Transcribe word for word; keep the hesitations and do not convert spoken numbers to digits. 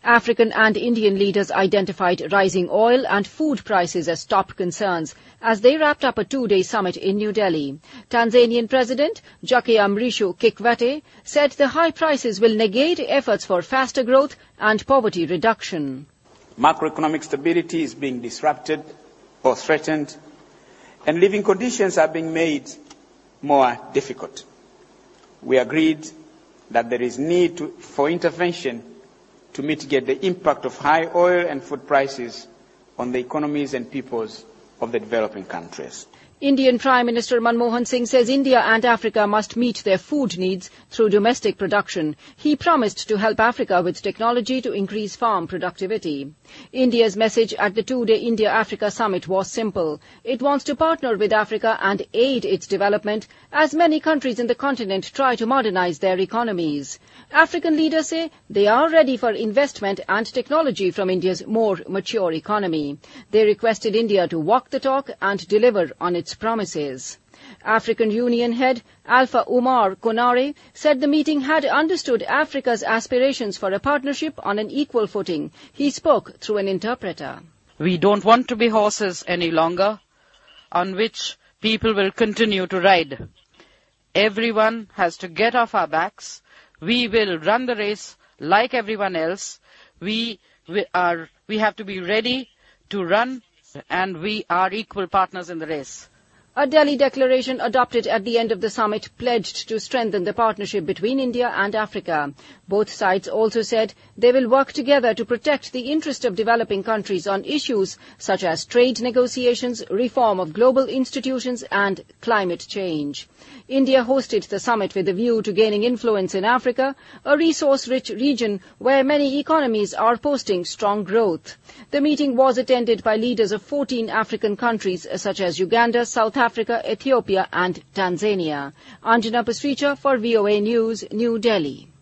African and Indian leaders identified rising oil and food prices as top concerns as they wrapped up a two-day summit in New Delhi. Tanzanian President Jakaya Mrisho Kikwete said the high prices will negate efforts for faster growth and poverty reduction. Macroeconomic stability is being disrupted or threatened, and living conditions are being made more difficult. We agreed that there is need to, for intervention to mitigate the impact of high oil and food prices on the economies and peoples of the developing countries. Indian Prime Minister Manmohan Singh says India and Africa must meet their food needs through domestic production. He promised to help Africa with technology to increase farm productivity. India's message at the two-day India-Africa summit was simple. It wants to partner with Africa and aid its development as many countries in the continent try to modernize their economies. African leaders say they are ready for investment and technology from India's more mature economy. They requested India to walk the talk and deliver on its promises. African Union head Alpha Umar Konare said the meeting had understood Africa's aspirations for a partnership on an equal footing. He spoke through an interpreter. We don't want to be horses any longer on which people will continue to ride. Everyone has to get off our backs. We will run the race like everyone else. We, we are, we have to be ready to run, and we are equal partners in the race. A Delhi declaration adopted at the end of the summit pledged to strengthen the partnership between India and Africa. Both sides also said they will work together to protect the interest of developing countries on issues such as trade negotiations, reform of global institutions and climate change. India hosted the summit with a view to gaining influence in Africa, a resource-rich region where many economies are posting strong growth. The meeting was attended by leaders of fourteen African countries such as Uganda, South Africa, Ethiopia and Tanzania. Anjana Pasricha for V O A News, New Delhi.